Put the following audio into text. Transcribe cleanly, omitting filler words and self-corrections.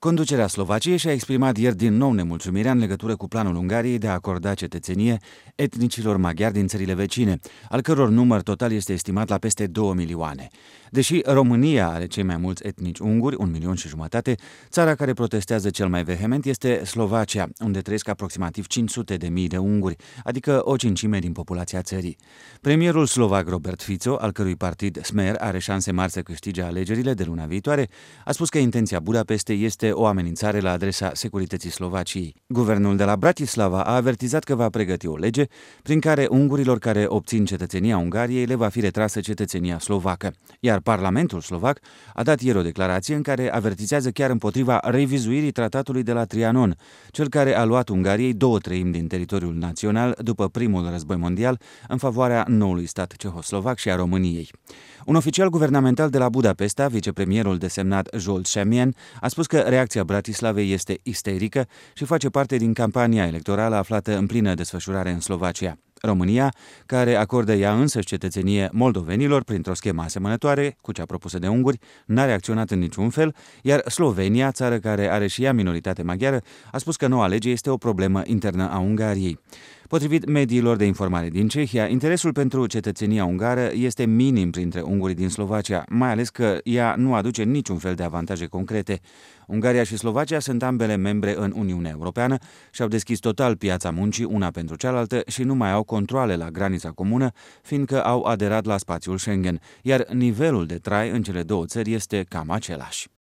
Conducerea Slovaciei și-a exprimat ieri din nou nemulțumirea în legătură cu planul Ungariei de a acorda cetățenie etnicilor maghiari din țările vecine, al căror număr total este estimat la peste 2 milioane. Deși România are cei mai mulți etnici unguri, 1,5 milion, țara care protestează cel mai vehement este Slovacia, unde trăiesc aproximativ 500.000 de unguri, adică o cincime din populația țării. Premierul slovac Robert Fico, al cărui partid Smer are șanse mari să câștige alegerile de luna viitoare, a spus că intenția Budapestei este o amenințare la adresa securității Slovaciei. Guvernul de la Bratislava a avertizat că va pregăti o lege prin care ungurilor care obțin cetățenia Ungariei le va fi retrasă cetățenia slovacă. Iar Parlamentul slovac a dat ieri o declarație în care avertizează chiar împotriva revizuirii tratatului de la Trianon, cel care a luat Ungariei 2/3 din teritoriul național după primul război mondial în favoarea noului stat cehoslovac și a României. Un oficial guvernamental de la Budapesta, vicepremierul desemnat Zsolt Semien, a spus că reacția Bratislavei este isterică și face parte din campania electorală aflată în plină desfășurare în Slovacia. România, care acordă ea însăși cetățenie moldovenilor printr-o schemă asemănătoare cu cea propusă de unguri, n-a reacționat în niciun fel, iar Slovenia, țară care are și ea minoritate maghiară, a spus că noua lege este o problemă internă a Ungariei. Potrivit mediilor de informare din Cehia, interesul pentru cetățenia ungară este minim printre ungurii din Slovacia, mai ales că ea nu aduce niciun fel de avantaje concrete. Ungaria și Slovacia sunt ambele membre în Uniunea Europeană și au deschis total piața muncii una pentru cealaltă și nu mai au controale la granița comună, fiindcă au aderat la spațiul Schengen, iar nivelul de trai în cele două țări este cam același.